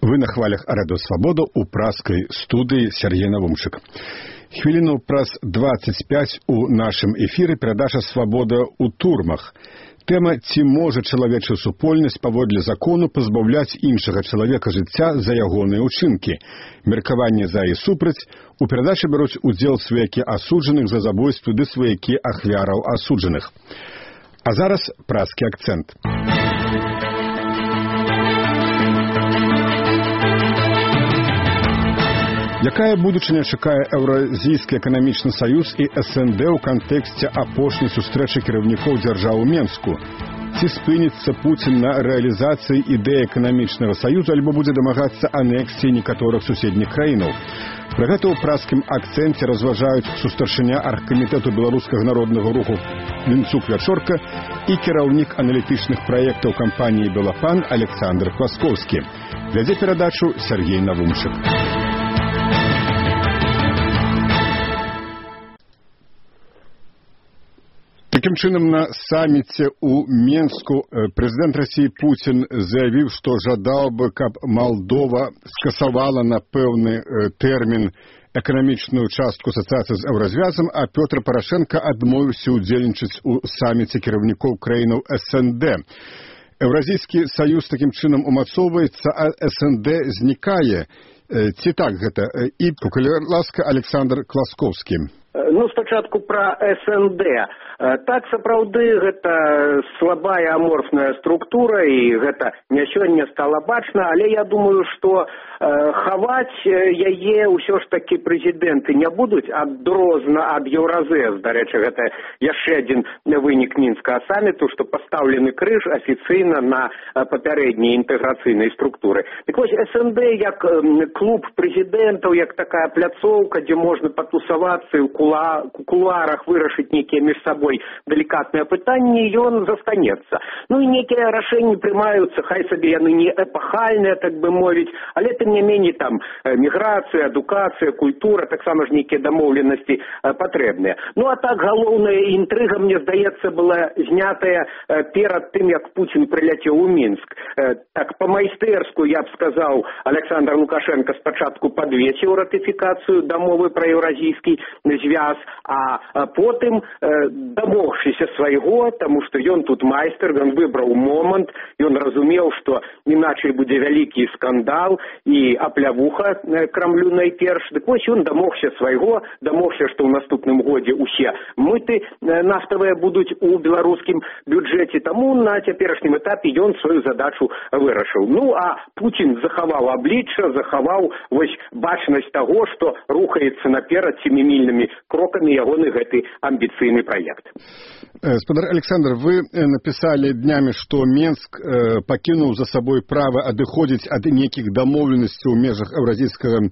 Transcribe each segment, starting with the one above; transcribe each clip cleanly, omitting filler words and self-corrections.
Вы на хвалях Радио Свобода у праскай студыі Сергей Навумчык. Хвіліну праз 25 у нашым эфіры перадача «Свабода ў турмах». Тэма «Ці можа чалавечая супольнасць паводле закону пазбаўляць іншага чалавека жыцця за ягоныя ўчынкі». Меркаванне за і супраць. У перадачы бяруць удзел сваякі асуджаных за забойствы ды сваякі ахвяраў асуджаных. А зараз праскі акцэнт. Якая будучыня чакае Еўразійскі эканамічны саюз і СНД ў кантэксце апошняй сустрэчы кіраўнікоў дзяржаў у Менску? Ці спыніцца Пуцін на рэалізацыі ідэі эканамічнага саюзу, альбо будзе дамагацца анексіі некаторых суседніх краінаў? Пра гэта ў праскім акцэнце разважаюць сустаршыня аргкамітэту беларускага народнага руху Вінцук-Вячорка і кіраўнік аналітычных праектаў кампаніі «Белапан» Александр Класкоўскі. Вядзе перадачу Сергей Навумчык. Таким чынам, на саміце ў Менску прэзідэнт Расіі Пуцін заявіў, што жадаў бы, каб Малдова скасавала на пэўны тэрмін эканамічную частку асацыяцыі з Еўразвязам, а Пётр Парашенка адмовіўся ўдзельнічаць у саміце кіраўнікоў краінаў СНД. Еўразійскі саюз такім чынам умацоўваецца, а СНД знікае. Ці так гэта? І, калі ласка, Александр Класкоўскі. Спачатку пра СНД. Так, сапраўды, гэта слабая аморфная структура, і гэта не сёння стала бачна, але я думаю, што хаваць яе ўсё ж такі прэзідэнты не будуць, адрозна ад Еўразэс. Дарэчы, гэта яшчэ адзін вынік мінскага саміту, што пастаўлены крыж афіцыйна на папярэдняй інтэграцыйнай структуры. Так вось, СНД як клуб прэзідэнтаў, як такая пляцоўка, дзе можна патусавацца і ў кулуарах вырашыць нейкія між сабой далікатныя пытанні, ён застанецца. І нейкія рашэнні прымаюцца, хай сабе яны не эпахальныя, так бы мовіць, але тым не меней там міграцыя, адукацыя, культура, таксама ж нейкія дамоўленасці патрэбныя. А так галоўная інтрыга, мне здаецца, была знятая перад тым, як Пуцін прыляцеў у Мінск. Так, па-майстэрску, я б сказаў, Александр Лукашенко спачатку падвесіў ратыфікацыю дамовы пра еўразійскі звяз, а потым дамогшыся свайго, таму што ён тут майстар, ён выбраў момант, ён разумеў, што іначай будзе вялікі скандал і аплявуха Крамлю найперш. Дык вось ён дамогся свайго, дамогся, што ў наступным годзе усе мыты нафтавыя будуць у беларускім бюджэце, таму на цяперашнім этапе ён сваю задачу вырашыў. А Пуцін захаваў аблічча, захаваў вось бачнасць таго, што рухаецца наперад семімільнымі крокамі ягоны гэты амбіцыйны праект. Спадар Александр, вы написали днями, что Менск покинул за собой право адыходзіць ад неких домовленностей ў межах Еўразійскага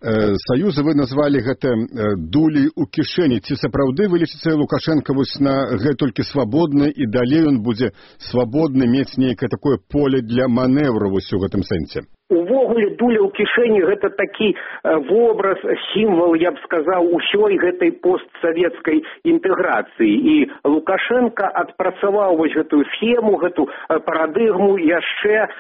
Саюза. Вы назвали гэта дулей у кішэні. Ці сапраўды вы лічыце Лукашенко вось на гэтулькі свабодны, і далей он будзе свабодны мець нейкае такое поле для маневру вось у гэтым сэнсе? Увогуле, дуля ў кішэні – гэта такі вобраз, сімвал, я б сказаў, усёй гэтай постсавецкай інтэграцыі. І Лукашенко адпрацаваў вось гэтую схему, гэту парадыгму яшчэ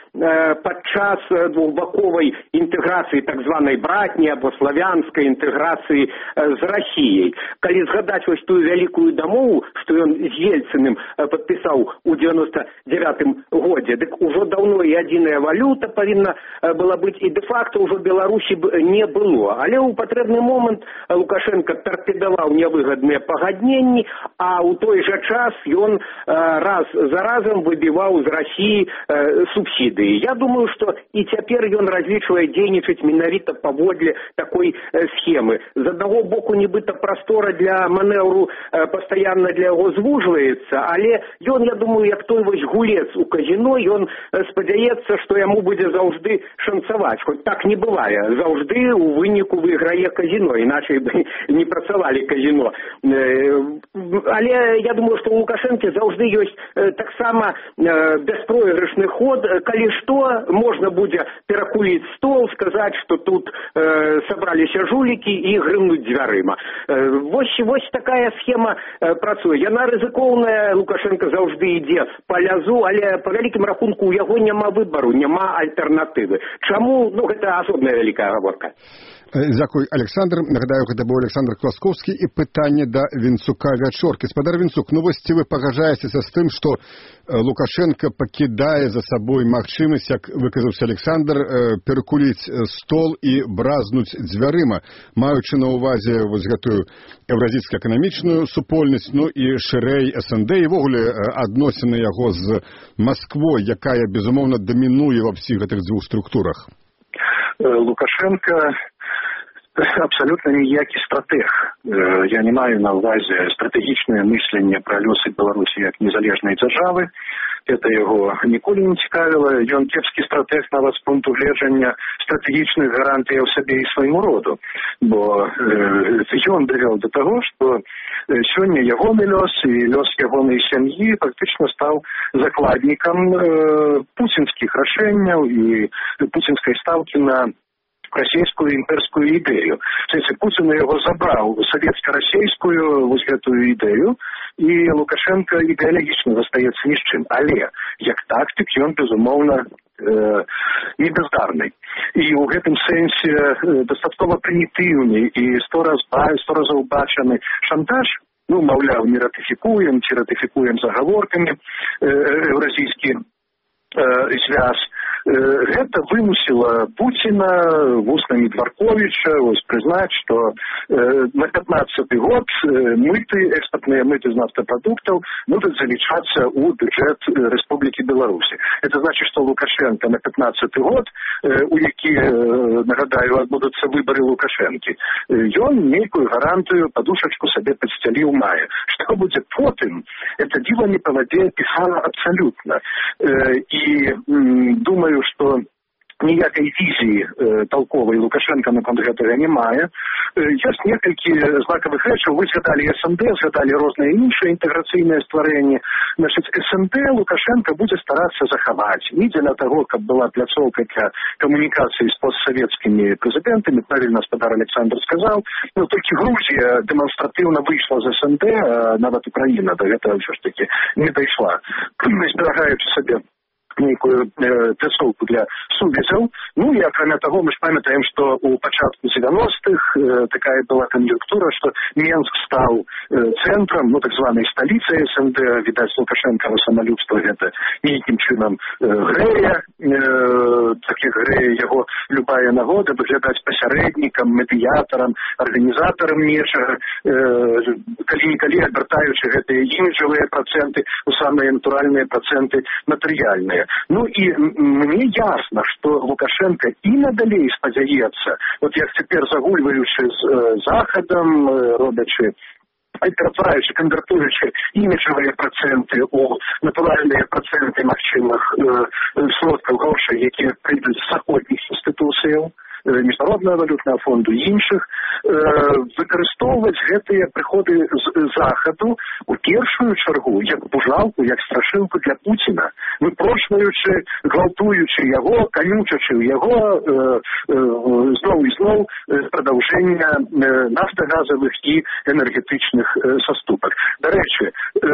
падчас двухбаковай інтэграцыі, так званай братняй або славянскай інтэграцыі з Расіяй. Калі згадаць вось тую вялікую дамову, што ён з Ельцыным падпісаў у 99-м годзе, дык ужо даўно і адзіная валюта павінна была быць, і де-факто ўжо Беларусі не было. Але ў патрэбны момант Лукашенко тарпедаваў нявыгадныя пагадненні, а ў той жа час ён раз за разам выбіваў з Расіі субсідыі. Я думаю, што і цяпер ён разлічвае дзейнічаць менавіта паводле такой схемы. З аднаго боку, нібыта прастора для манеўру пастаянна для яго звужваецца, але ён, я думаю, як той вось гулец у казіно, ён спадзяецца, што яму будзе заўжды шанцаваць. Хоць так не бывае. Заўжды у выніку выйграе казіно, іначай бы не працавалі казіно. Але я думаю, што у Лукашэнкі заўжды ёсць таксама бяспройгрышны ход. Калі што, можна будзе перакуліць стол, сказаць, што тут сабраліся жулікі і грымнуць дзвярыма. Вось такая схема працуе. Яна рызыкоўная, Лукашенко заўжды ідзе па лязу, але па вялікім рахунку у яго няма выбару, няма альтэрнатывы. перспектывы. Чаму? Ну, гэта асобная вялікая гаворка. Дзякуй, Александр. Нагадаю, гэта быў Александр Класкоўскі і пытанне да Вінцука Вячоркі. Спадар Вінцук, ну вось ці вы пагаджаецеся з тым, што Лукашенко пакідае за сабой магчымасць, як выказаўся Александр, перакуліць стол і бразнуць дзвярыма, маючы на ўвазе вось гэтую еўразійскую эканамічную супольнасць, ну і шырэй СНД і ввогуле адносіны яго з Масквой, якая, безумоўна, дамінуе ва ўсіх гэтых дзвюх структурах. Лукашенко абсолютно ніякі стратег. Я не маю на ўвазе стратэгічнае мысленне пра лёсы Беларусі як незалежнай дзяржавы. Это яго ніколі не цікавіла. Ён кепскі стратег нават з пункту гледжання стратэгічных гарантыяў сабе і свайму роду. Бо ён давёў да таго, што сёння ягоны лёс і лёс ягонай сям'і фактычна стаў закладнікам пуцінскіх рашэнняў і пуцінскай стаўкі на расійскую імперскую ідэю. Пуцін яго забраў савецка-расійскую вось гэтую ідэю, і Лукашенко ідэалагічна застаецца ні з чым. Але як тактык ён, безумоўна, не бездарны. І ў гэтым сэнсе дастаткова прымітыўны і 100 разоў бачаны шантаж, ну, маўляў, не ратыфікуем, ці ратыфікуем загаворкамі еўразійскі звяз. Гэта вымусіла Пуціна вуснамі Дворковича прызнаць, што на 15-й год экспортныя мыты з нафтапрадуктаў будуць залічацца ў бюджэт Рэспублікі Беларусі. Это значит, што Лукашенко на 15-й год, у які, нагадаю, адбудуцца выбары Лукашэнкі, ён нейкую гарантыю, падушачку сабе падсцяліў мае. Што будзе потым, это діва не па вадзе пісала абсалютна. І думаю, што ніякай візіі толковай Лукашенко наконт гэтага не мае. Ёсць некалькі знакавых рэчаў. Вы згадалі СНД, згадалі розныя іншыя інтэграцыйныя стварэнні. Значыць, СНД Лукашенко будзе старацца захаваць. Не дзеля таго, каб была пляцоўка для камунікацыі з постсавецкімі прэзідэнтамі, правільна спадар Александр сказаў. Ну, толькі Грузія дэманстратыўна выйшла з СНД, нават Украіна да гэтага ўсё ж такі не дайшла. Зберагаючы сабе нейкую пляцоўку для сувязяў. Ну і акрамя таго, мы ж памятаем, што ў пачатку 90-х такая была кан'юнктура, што Менск стаў цэнтрам, ну так званай сталіцай СНД, відаць, Лукашэнкава самалюбства гэта нейкім чынам грэе, так як грэе яго любая нагода выглядаць пасярэднікам, медыятарам, арганізатарам нечага, калі-нікалі адвяртаючы гэтыя іміджавыя працэнты у самыя натуральныя працэнты матэрыяльныя. Ну і мне ясна, што Лукашенко і надалей спадзяецца, от як цяпер загульваючы з Захадам, робячы, ператваючы, канвертуючы іміджавыя працэнты ў натуральныя працэнты магчымых сродкаў грошай, якія прыйдуць з заходніх інстытуцыяў, Міжнародного валютного фонду і іншых, выкарыстоўваць гэтыя прыходы з Захаду у першую чаргу як пужалку, як страшылку для Пуціна, выпрошваючы, гвалтуючы яго, канючачы яго зноў і зноў прадаўжэння нафтагазавых і энергетычных саступак. Дарэчы,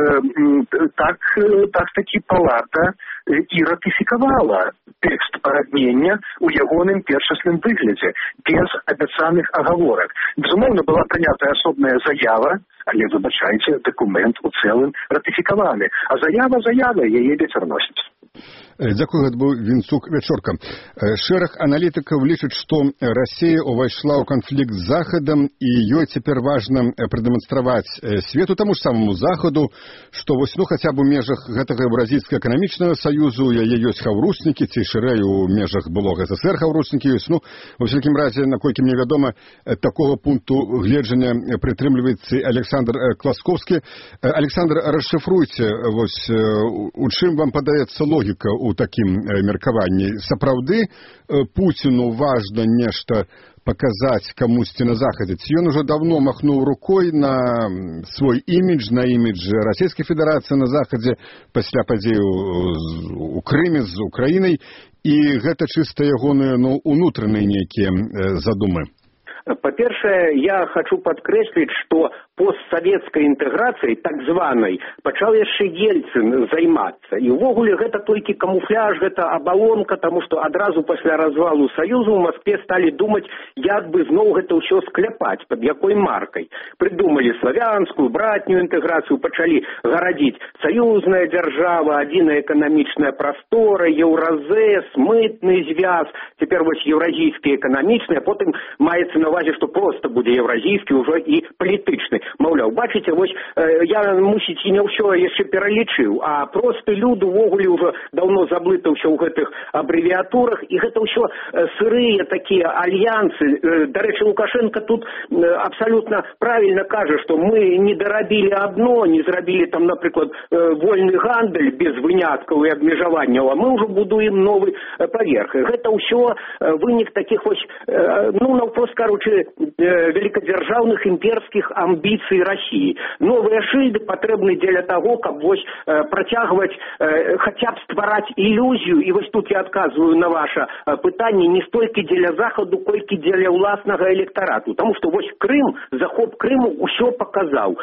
такі палата і ратыфікавала тэкст параднення ў ягоным першасным выглядзе, без абяцаных агаворак. Безумоўна, была прынятая асобная заява, але, выбачайце, дакумент у цэлым ратыфікаваны. А заява, яе вецер носіць. Дзякую, гэта быў Вінцук Вячорка. Шэраг аналітыкаў лічаць, што Расія ўвайшла ў канфлікт з Захадам, і ёй цяпер важна прадэманстраваць свету, таму ж самому Захаду, што вось, ну, хаця б у межах гэтага Еўразійскага эканамічнага саюзу яе ёсць хаўруснікі, ці шырэй у межах былога СССР хаўруснікі ёсць. Ну, ва ўсякім разе, наколькі мне вядома, такога пункту гледжання прытрымліваецца Александр Класкоўскі. Александр, расшыфруйце, вось, у чым вам падаецца логіка у такім меркаванні? Сапраўды Пуціну важна нешта паказаць камусьці на Захадзе? Ці ён ужо давно махнуў рукой на свой імідж, на імідж Расійскай Федэрацыі на Захадзе пасля падзею у Крыме з Украінай, і гэта чыста ягоныя, ну, унутраныя нейкія задумы? Па-першае, я хачу падкрэсліць, што постсавецкай інтэграцыяй, так званай, пачаў яшчэ Ельцын займацца. І ўвогуле гэта толькі камуфляж, гэта абалонка, таму што адразу пасля развалу Саюзу ў Маскве сталі думаць, як бы зноў гэта ўсё скляпаць, пад якой маркай. Прыдумалі славянскую, братнюю інтэграцыю, пачалі гарадзіць саюзная дзяржава, адзіная эканамічная прастора, еўразэс, мытны звяз, цяпер вось еўразійскі эканамічны, а потым маецца на ўвазе, што проста будзе еўразійскі ўжо і палітычны. Маўляў, бачыце, вось я, мусіць, і не ўсё яшчэ пералічыў, а просты люд увогуле ўжо даўно заблытаўся ў гэтых абрэвіатурах, і гэта ўсё сырыя такія альянсы. Дарэчы, Лукашенко тут абсалютна правільна кажа, што мы не дарабілі адно, не зрабілі там, напрыклад, вольны гандаль без выняткаў і абмежаванняў, а мы ўжо будуем новы паверх. Гэта ўсё вынік такіх вось, ну, наўпрост кажучы, великодержавных имперских амбиций России. Новые шильды потребны для того, как вось протягивать, хотя бы стварать иллюзию, и вот тут я отказываю на ваше пытание не столько для Заходу, сколько для властного электорату. Потому что вось Крым, захоп Крыму усё показал.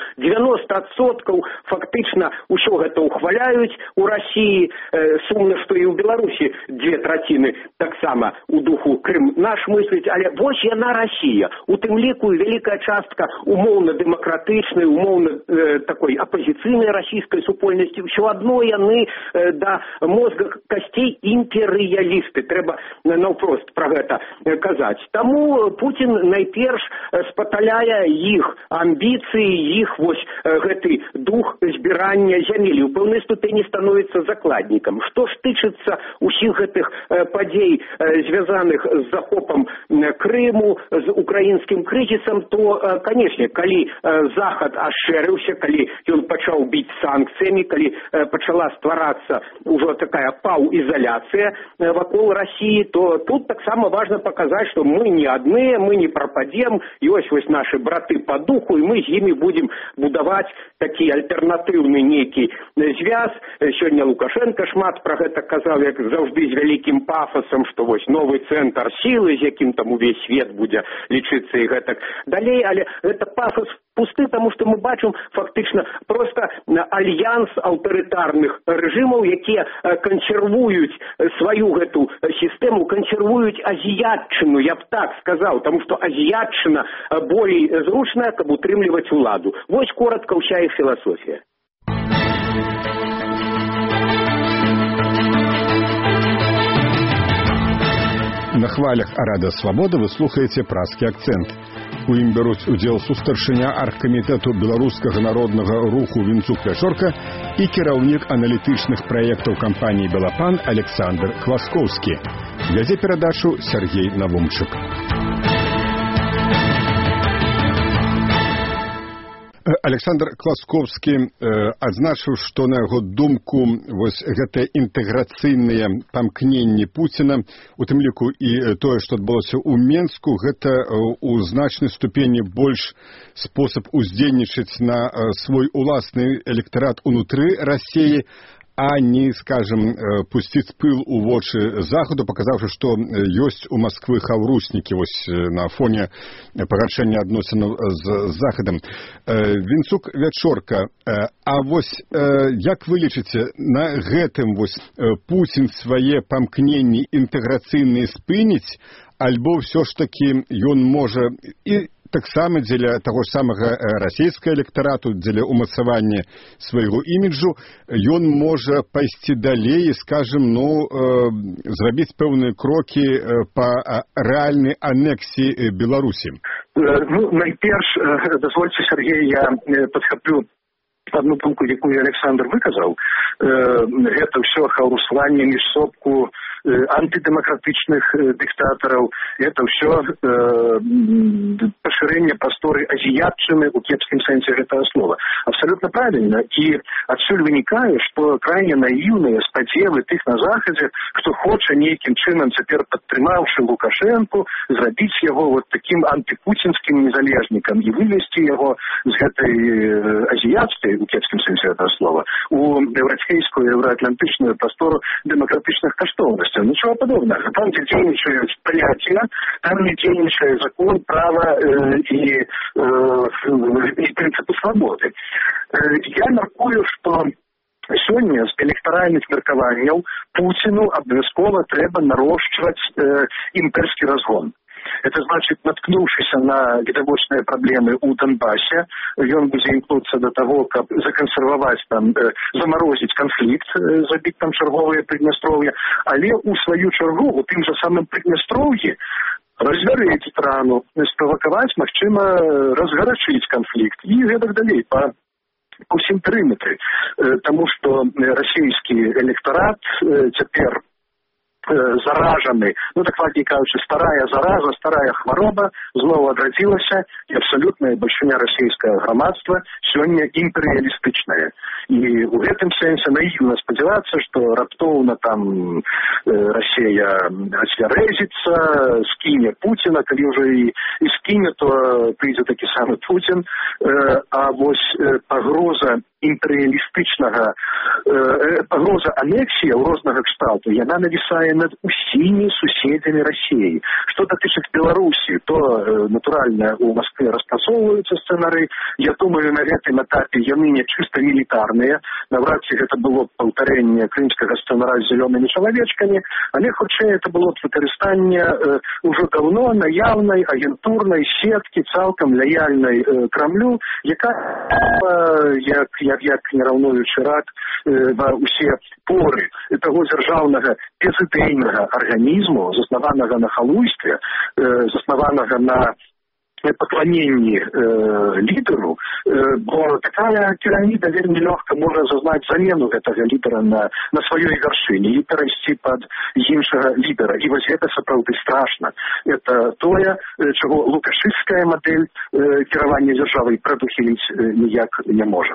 90% фактично усё гэта ухваляют у России. Сумно, что и у Беларуси 2/3 так само у духу Крым наш мыслить, але вось яна Россия. У тым ліку великая частка умоўна-дэмакратычнай, умоўна такой апозіцыйнай расійскай супольнасці. Усё адно яны да мозга касцей імперыялісты. Трэба наўпрост пра гэта казаць. Таму Путін найперш спаталяе іх амбіцыі, іх вось гэты дух збірання зямелі. У пэўнай ступені становіцца закладнікам. Што ж тычыцца усіх гэтых падзей, звязаных з захопам Крыму, з украінскім крызісам, то, канешне, калі Захад ашэрыўся, калі ён пачаў біць санкцыямі, калі пачала стварацца ўжо такая паўізаляцыя вакол России, то тут таксама важна паказаць, што мы не адныя, мы не прападзем, ёсць вось нашы браты па духу, і мы з імі будзем будаваць такі альтэрнатыўны нейкі звяз. Сёння Лукашенко шмат пра гэта казаў, як заўжды з вялікім пафасам, што вось новы цэнтр сілы, з якім там увесь свет будзе лічыцца і гэтак далей, але гэта пафос пусты, таму што мы бачым фактычна проста альянс аўтарытарных рэжымаў, якія кансервуюць сваю гэту сістэму, кансервуюць азіятчыну, я б так сказаў, таму што азіятчына болей зручная, каб утрымліваць уладу. Вось коротка ўся іх філасофія. На хвалях Радыё Свабода вы слухаеце празкі акцэнт. У ім бяруць удзел сустаршыня аргкамітэту беларускага народнага руху Вінцук Вячорка і кіраўнік аналітычных праектаў кампаніі «Белапан» Александр Кваскоўскі. Вядзе перадачу Сергей Навумчык. Александр Кваскоўскі адзначыў, што на яго думку вось гэтыя інтэграцыйныя памкненні Пуціна, у тым ліку і тое, што адбылося ў Менску, гэта у значнай ступені больш спосаб уздзейнічаць на свой уласны электарат унутры Расіі, а не, скажем, пусціць пыл у вочы Захаду, паказаўшы, што ёсць у Масквы хаўруснікі вось на фоне пагаршэння адносінаў з Захадам. Вінцук Вячорка, а вось як вы лічыце, на гэтым вось Пуцін свае памкненні інтэграцыйныя спыніць, альбо ўсё ж такі ён можа і таксама дзеля таго ж самага расійскага электарату, дзеля умацавання свайго іміджу, ён можа пайсці далей і, скажем, зрабіць пэўныя крокі па рэальнай анексіі Беларусі. Найперш, дазвольце, Сергей, я падхаплю одну думку, якую Александр выказаў. Гэта ўсё хаўрусланне між сопку антидемократичных диктаторов, это все поширение просторы азиатчины у кепским сенсе этого слова. Абсолютно правильно. И отсюда вынікае, что крайне наивные сподевы тых на Заходе, кто хочет неким чином теперь подтримавши Лукашенко, зрабіць его вот таким антипутинским незалежником и вывести его с этой азиатской, у кепским сенсе этого слова, у европейскую, евроатлантичную простору демократичных каштоўнасцей. государстве. Ничего подобного. Там, где дейничает понятие, там не дейничает закон, право и принципы свободы. Я мяркую, что сёння з электаральных меркаванняў Путину абавязкова трэба нарошчваць імперскі разгон. Это значит, наткнувшись на відавочныя проблемы у Донбассе, ён будзе імкнуцца до того, каб законсервовать там, заморозить конфликт, забить там чарговые Приднестровье, але у свою чаргу у тым же самым Приднестровье развярэць рану, спровоковать, магчыма, разгарачыць конфликт и гэтак далей по ўсім перыметры, тому что расійскі электорат цяпер заражаны, ну дакладней кажучы, старая зараза, старая хвароба зноў адрадзілася, і абсалютная бальшыня расійскага грамадства сёння імперыялістычная. І ў гэтым сэнсе наіўна спадзявацца, што раптоўна там Расія асвярэзіцца, скіне Пуціна, калі ўжо і скіне, то прыйдзе такі самы Путін, а вось пагроза імперыялістычнага, пагроза анексіяў рознага кшталту, яна навісае над усімі суседзямі Расіі. Што датычыць Беларусі, то, натуральна, у Маскве распрацоўваюцца сцэнары. Я думаю, на гэтым этапе яны не чыста мілітарныя. Навряд ці гэта было паўтарэнне крымскага сцэнара з зялёнымі чалавечкамі, але, хутчэй, это было выкарыстанне ўжо даўно наяўнай агентурнай сеткі, цалкам лаяльнай Крамлю, якая, як нераўнуючы рак ва ўсе поры таго дзяржаўнага безыдэйнага арганізму, заснаванага на халуйстве, заснаванага на пакланенні лідару, бо такая піраміда вельмі лёгка можа зазнаць замену гэтага лідара на сваёй вяршыні і перайсці пад іншага лідара. І вось гэта сапраўды страшна. Это тое, чаго лукашысцкая мадэль кіравання дзяржавай прадухіліць ніяк не можа.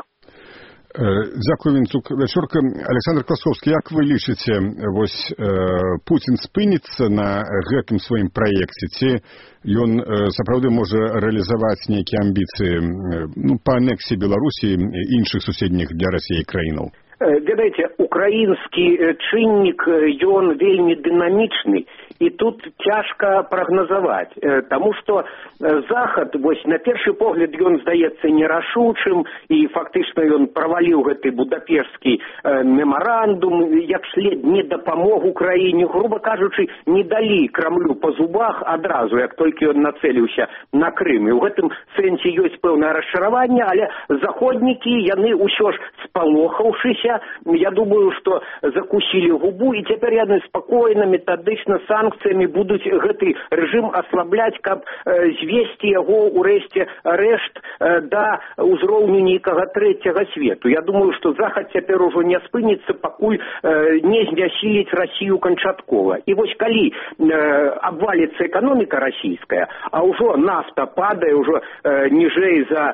Дзякую, Вінцук Вячорка. Александр Класовскі, як вы лічыце, вось Путін спыніцца на гэтым сваім праекце, ці ён сапраўды можа рэалізаваць нейкія амбіцыі па анексіі Беларусі і іншых суседніх для Расіі краінаў? Ведаеце, украінскі чыннік, ён вельмі дынамічны, і тут цяжка прагназаваць, таму што Захад, вось на першы погляд ён здаецца нерашучым, і фактычна ён праваліў гэты будапешскі мемарандум, як след не дапамог Украіне, груба кажучы, не далі Крамлю па зубах адразу, як толькі ён нацэліўся на Крым. І ў гэтым сэнсе ёсць пэўнае расчараванне, але заходнікі, яны ўсё ж спалохаўшыся, я думаю, што закусілі губу, і цяпер яны спакойна, метадычна, санкцыямі будуць гэты рэжым аслабляць, каб звесці яго ўрэшце рэшт да ўзроўню нейкага трэцяга свету. Я думаю, што Захад цяпер ужо не спыніцца, пакуль не знясіліць Расію канчаткова. І вось калі абваліцца эканоміка расійская, а ўжо нафта падае, ўжо ніжэй за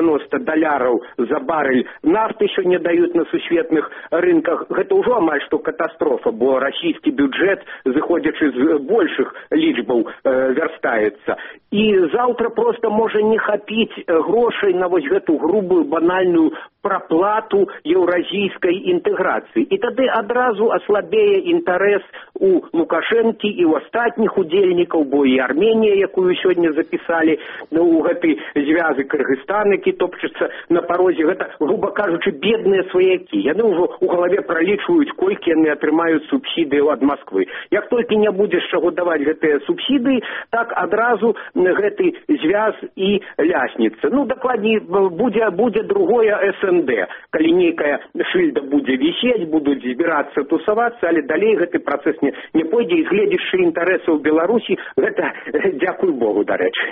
$90 за барэль нафты сёння даюць на сусветных рынках, гэта ўжо амаль што катастрофа, бо расійскі бюджэт, зыходзячы з большых лічбаў, вярстаецца. І заўтра проста можа не хапіць грошай на вось гэту грубую банальную праплату еўразійскай інтэграцыі. І тады адразу аслабее інтарэс у Лукашэнкі і ў астатніх удзельнікаў, бо і Арменія, якую сёння запісалі у гэты звязы, Кыргызстан, які топчацца на парозе, гэта, груба кажучы, бедныя сваякі. Яны ўжо ў галаве пралічваюць, колькі яны атрымаюць субсідыяў ад Масквы. Як толькі не будзе з чаго даваць гэтыя субсідыі, так адразу гэты звяз і лясніцца. Ну, дакладней, будзе другое СНД. Калі нейкая шыльда будзе вісець, будуць збірацца, тусавацца, але далей гэты працэс не пойдзе, і гледзячы інтарэсаў Беларусі, гэта, дзякуй Богу, дарэчы.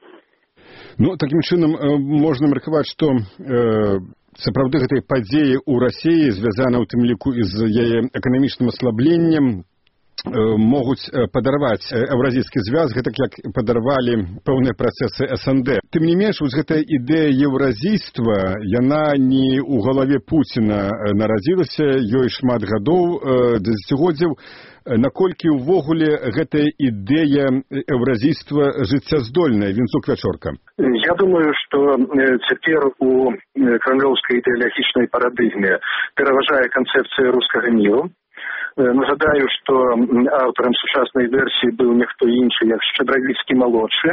Ну, такім чынам, можна меркаваць, што сапраўды гэтай падзеі ў Расіі звязана ў тым ліку і з яе эканамічным аслабленнем могуць падарваць еўразійскі звяз, гэтак як падарвалі пэўныя працэсы СНД. Тым не менш, вось гэтая ідэя еўразійства, яна не ў галаве Пуціна нарадзілася, ёй шмат гадоў, дзесяцігоддзяў. Наколькі ўвогуле гэтая ідэя еўразійства жыццяздольная, Вінцук Вячорка? Я думаю, што цяпер у крамлёўскай ідэалагічнай парадыгме пераважае канцэпцыя рускага міру. Нагадаю, што аўтарам сучаснай версіі быў ніхто іншы, як Шчадравіцкі-малодшы.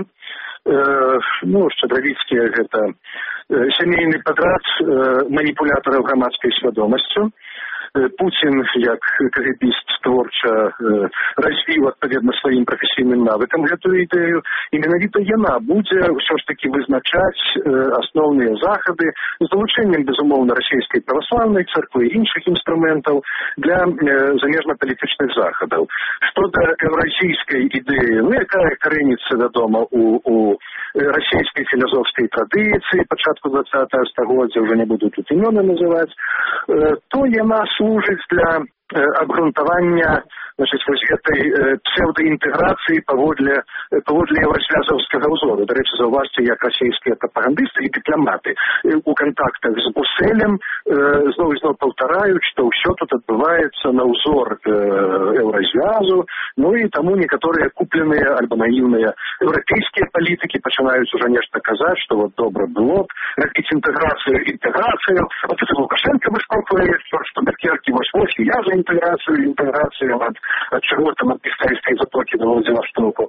Шчадравіцкі – гэта сямейны падрад маніпулятараў грамадскай свядомасцю. Путин, як кагебіст, творча развіў адпаведна сваім прафесійным навыкам гэтую ідэю, і менавіта яна будзе ўсё ж такі вызначаць асноўныя захады з далучэннем, безумоўна, расійскай праваслаўнай царквы і іншых інструментаў для замежна-палітычных захадаў. Што да еўразійскай ідэі, якая карэніцца, вядома, у расійскай філасофскай традыцыі пачатку 20-го стагоддзя, ўжо не буду тут імёны называць, то яна служыць для абгрунтавання вось гэтай псевдаінтэграцыі паводле еўразвязаўскага ўзору. Дарэчы, заўважце, як расійскія прапагандысты і дыпламаты у кантактах з Брусэлем зноў і зноў паўтараюць, што ўсё тут адбываецца на ўзор еўразвязу, і таму некаторыя купленыя альбо наіўныя еўрапейскія палітыкі пачынаюць ужо нешта казаць, што вот добра было б рабіць інтэграцыю. Вот это Лукашенко выскоквае, што Меркелькі вось я за інтэграцыю ад чаго там ад Біскайскай затокі да Владзівастоку.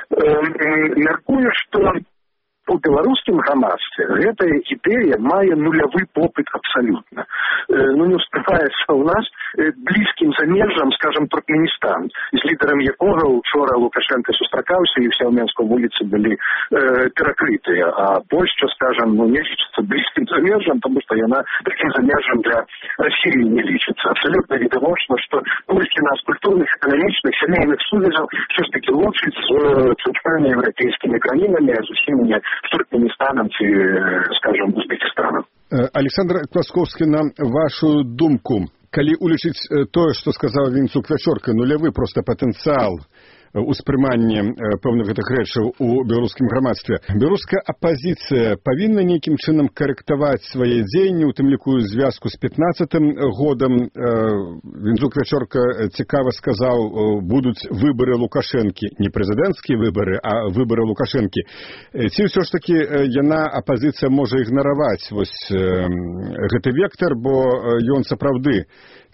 Мяркую, што у беларускім грамадстве гэтая ідэя мае нулявы попыт абсалютна. Не ўспрымаецца ў нас блізкім замежжам, скажем, Туркменістан, з лідарам якога учора Лукашенко сустракаўся і ўсе ў Менскай вуліцы былі перакрытыя, а Польшча, скажем, не лічыцца блізкім замежжам, тому што яна такім замежжам для Расіі не лічыцца. Абсалютна відавочна, што толькі нас культурных, эканамічных, сямейных сувязяў ўсё ж такі лучыць з цэнтральнымі еўрапейскімі краінамі, зусім не з Туркменістанам ці, скажем, Узбекістанам. Александр Квасковскі, на вашу думку, калі улічыць тое, што сказаў Вінцук Вячорка, нулявы проста патэнцыял успрымання пэўных гэтых рэчаў у беларускім грамадстве, беларуская апазіцыя павінна нейкім чынам карэктаваць свае дзеянні, у тым ліку звязку з 15-м годам. Вінцук Вячорка цікава сказаў, будуць выбары Лукашэнкі, не прэзідэнцкія выбары, а выбары Лукашэнкі. Ці ўсё ж такі яна, апазіцыя, можа ігнараваць вось гэты вектар, бо ён сапраўды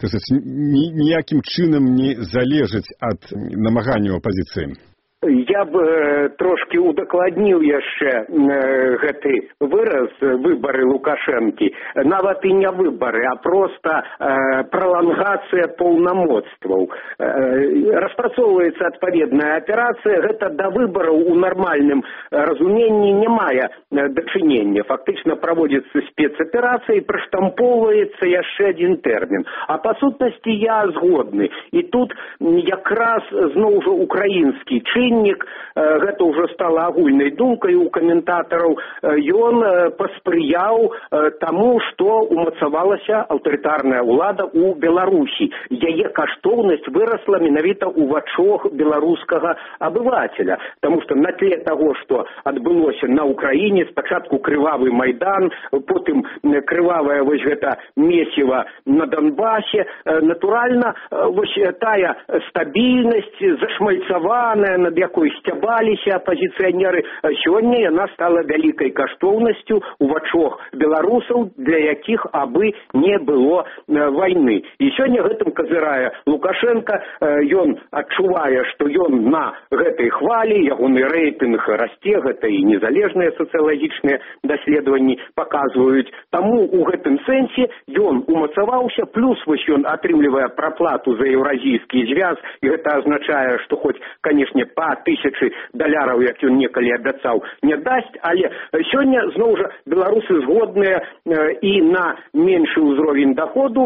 ніякім чынам не залежыць ад намаганняў апазіцыі? Я б трошки удакладніў яшчэ гэты выраз выбары Лукашэнкі. Нават і не выбары, а проста пралангацыя паўнамоцтваў. Распрацоўваецца адпаведная аперацыя. Гэта да выбараў у нармальным разуменні не мае дачынення. Фактычна праводзіцца спецаперацыя і праштампоўваецца яшчэ адзін тэрмін. А па сутнасці я згодны. І тут якраз зноў жа украінскі гэта ўжо стала агульнай думкай у каментатараў, ён паспрыяў таму, што умацавалася аўтарытарная ўлада ў Беларусі. Яе каштоўнасць вырасла менавіта ў вачах беларускага абывацеля, таму што на тле таго, што адбылося на Украіне, спачатку крывавы Майдан, потым крывавая вось гэта месіва на Донбасе, натуральна, вось тая стабільнасць зашмальцаваная, над якой сцябаліся апазіцыянеры, сёння яна стала вялікай каштоўнасцю ў вачах беларусаў, для якіх абы не было вайны. І сёння гэтым казырае Лукашенко, ён адчувае, што ён на гэтай хвалі, ягоны рэйтынг расце, гэта і незалежныя сацыялагічныя даследаванні паказваюць. Таму у гэтым сэнсе ён умацаваўся, плюс вось ён атрымлівае праплату за еўразійскі звяз, і гэта азначае, што хоць, канешне, па $1000, як ён некалі абяцаў, не дасць, але сёння зноў жа беларусы згодныя і на меншы ўзровень доходу,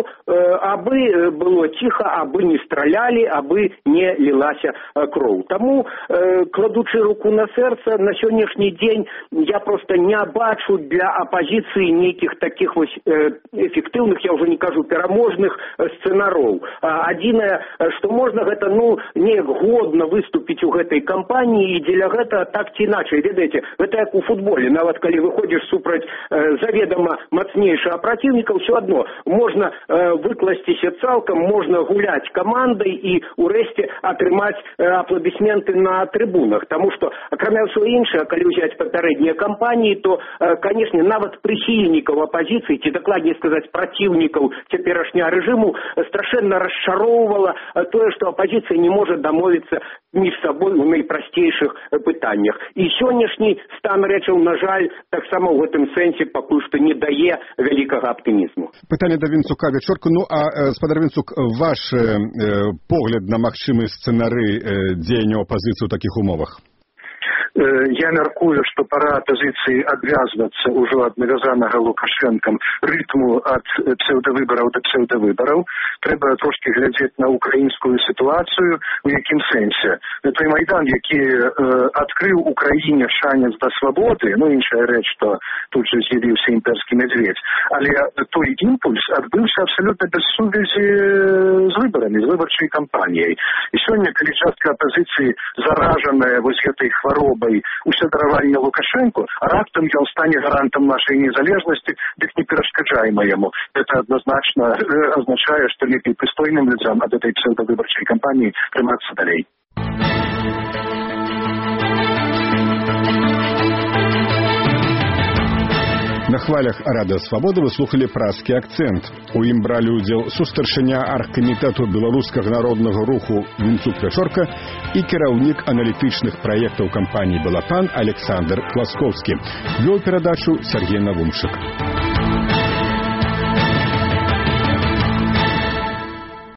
абы было ціха, абы не стралялі, абы не лілася кроў. Таму, кладучы руку на сэрца, на сённяшні дзень я проста не бачу для апазіцыі нейкіх такіх вось эфектыўных, я ўжо не кажу пераможных сцэнароў. Адзінае, што можна, гэта неяк годна выступіць у гэтай гэтай кампаніі, і дзеля гэтага так ці іначай, ведаеце, гэта як у футболе, нават калі выходзіш супраць заведама мацнейшага праціўніка, ўсё адно можна выкласціся цалкам, можна гуляць камандай і урэшце атрымаць апладысменты на трыбунах, таму што акрамя ўсё іншае, калі ўзяць папярэднія кампаніі, то канешне нават прыхільнікаў апазіцыі, ці дакладней сказаць праціўнікаў цяперашняга рэжыму страшэнна расчароўвала тое, што апазіцыя не можа дамовіцца між сабой у найпрасцейшых пытаннях. І сённяшні стан рэчаў, на жаль, таксама ў гэтым сэнсе пакуль што не дае вялікага аптымізму. Пытанне да Вінцука Вечорка. Ну, а, спадар Вінцук, ваш погляд на магчымы сцэнары дзеяння апазіцыі ў такіх умовах? Я мяркую, што пара апазіцыі адвязвацца ўжо ад навязанага Лукашэнкам рытму ад псеўдавыбараў да псеўдавыбараў. Трэба трошкі глядзець на украінскую сітуацыю, у якім сэнсе. Той майдан, які адкрыў Украіне шанец да свабоды, ну, іншая рэч, што тут жа з'явіўся імперскі мядзведзь, але той імпульс адбыўся абсалютна без сувязі з выбарамі, з выбарчай кампаніяй. І сёння, калі частка апазіцыі заражаная вось гэтай хваробай усё даравання Лукашэнку, а раптам ён стане гарантам нашай незалежнасці, дык не перашкаджайма яму. Это адназначна азначае, што лепей прыстойным людзям ад этой псевдавыбарчай кампаніі трымацца далей. На хвалях Радыё Свабода вы слухали празкі акцэнт. У ім бралі ўдзел сустаршыня аргкамітэту беларускага народнага руху Вінцук Вечорка і кіраўнік аналітычных праектаў кампаніі «Балатан» Александр Класкоўскі. Вёў перадачу Сергей Навумшык.